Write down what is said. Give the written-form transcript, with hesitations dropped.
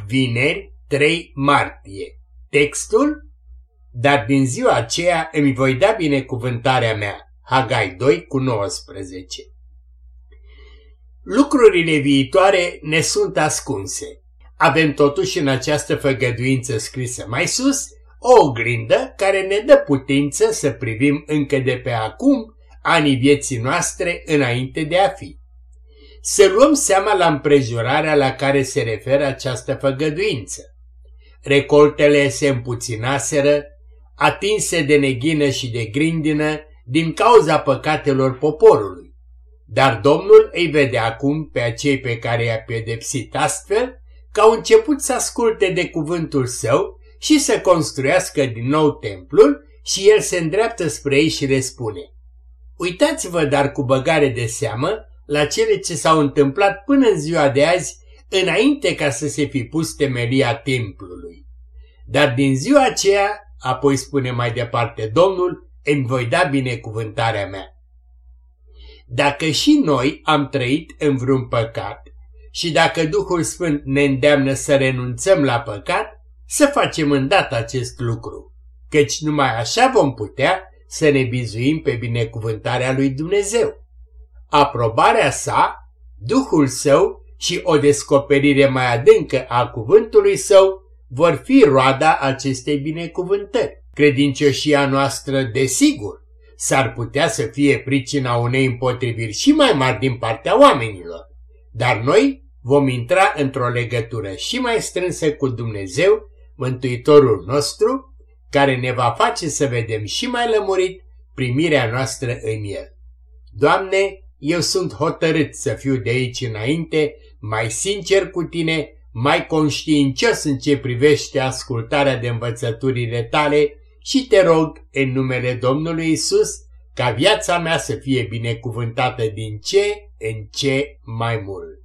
vineri 3 martie. Textul: dar din ziua aceea îmi voi da binecuvântarea mea. Hagai 2:19. Lucrurile viitoare ne sunt ascunse. Avem totuși în această făgăduință scrisă mai sus o oglindă care ne dă putință să privim încă de pe acum anii vieții noastre înainte de a fi. Să luăm seama la împrejurarea la care se referă această făgăduință. Recoltele se împuținaseră, atinse de neghină și de grindină din cauza păcatelor poporului. Dar Domnul îi vede acum pe acei pe care i-a pedepsit astfel că au început să asculte de cuvântul său și să construiască din nou templul și el se îndreaptă spre ei și le spune: uitați-vă dar cu băgare de seamă la cele ce s-au întâmplat până în ziua de azi, înainte ca să se fi pus temelia templului. Dar din ziua aceea, apoi spune mai departe Domnul, îmi voi da binecuvântarea mea. Dacă și noi am trăit în vreun păcat și dacă Duhul Sfânt ne îndeamnă să renunțăm la păcat, să facem îndată acest lucru, căci numai așa vom putea să ne bizuim pe binecuvântarea lui Dumnezeu. Aprobarea sa, Duhul Său și o descoperire mai adâncă a cuvântului Său vor fi roada acestei binecuvântări. Credincioșia noastră, desigur, s-ar putea să fie pricina unei împotriviri și mai mari din partea oamenilor, dar noi vom intra într-o legătură și mai strânsă cu Dumnezeu, Mântuitorul nostru, care ne va face să vedem și mai lămurit primirea noastră în El. Doamne, eu sunt hotărât să fiu de aici înainte mai sincer cu Tine, mai conștiincios în ce privește ascultarea de învățăturile Tale și Te rog în numele Domnului Isus ca viața mea să fie binecuvântată din ce în ce mai mult.